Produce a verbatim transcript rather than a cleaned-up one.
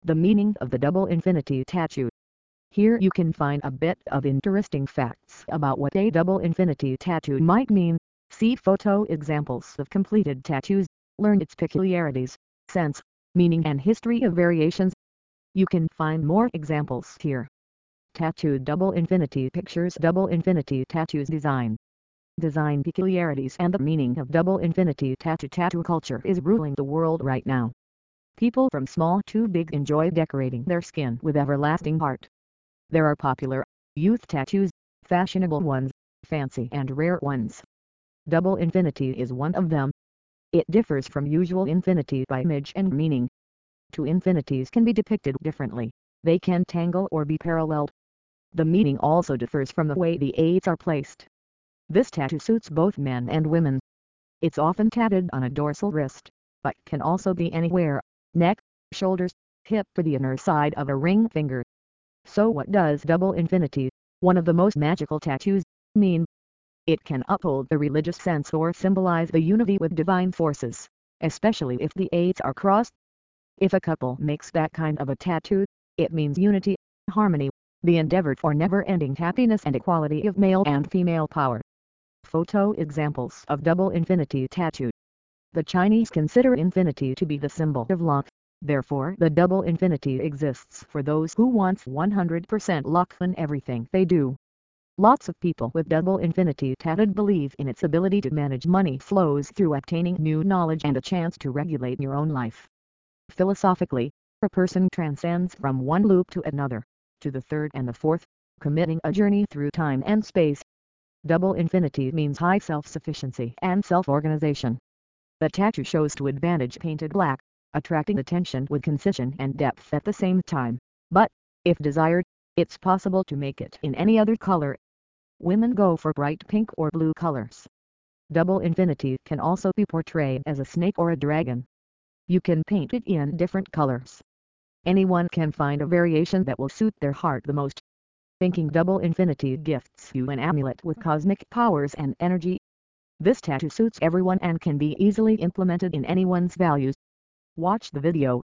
The meaning of the double infinity tattoo. Here you can find a bit of interesting facts about what a double infinity tattoo might mean. See photo examples of completed tattoos, learn its peculiarities, sense, meaning and history of variations. You can find more examples here. Tattooed double infinity pictures. Double infinity tattoos. Design. Design peculiarities and the meaning of double infinity tattoo. Tattoo culture is ruling the world right now. People from small to big enjoy decorating their skin with everlasting art. There are popular youth tattoos, fashionable ones, fancy and rare ones. Double infinity is one of them. It differs from usual infinity by image and meaning. Two infinities can be depicted differently. They can tangle or be paralleled. The meaning also differs from the way the eights are placed. This tattoo suits both men and women. It's often tattooed on a dorsal wrist, but can also be anywhere: neck, shoulders, hip, or the inner side of a ring finger. So what does double infinity, one of the most magical tattoos, mean? It can uphold the religious sense or symbolize the unity with divine forces, especially if the eights are crossed. If a couple makes that kind of a tattoo, it means unity, harmony, the endeavor for never-ending happiness and equality of male and female power. Photo examples of double infinity tattoo. The Chinese consider infinity to be the symbol of luck. Therefore the double infinity exists for those who want one hundred percent luck in everything they do. Lots of people with double infinity tattooed believe in its ability to manage money flows through obtaining new knowledge and a chance to regulate your own life. Philosophically, a person transcends from one loop to another, to the third and the fourth, committing a journey through time and space. Double infinity means high self-sufficiency and self-organization. The tattoo shows to advantage painted black, attracting attention with concision and depth at the same time, but, if desired, it's possible to make it in any other color. Women go for bright pink or blue colors. Double infinity can also be portrayed as a snake or a dragon. You can paint it in different colors. Anyone can find a variation that will suit their heart the most. Thinking double infinity gifts you an amulet with cosmic powers and energy. This tattoo suits everyone and can be easily implemented in anyone's values. Watch the video.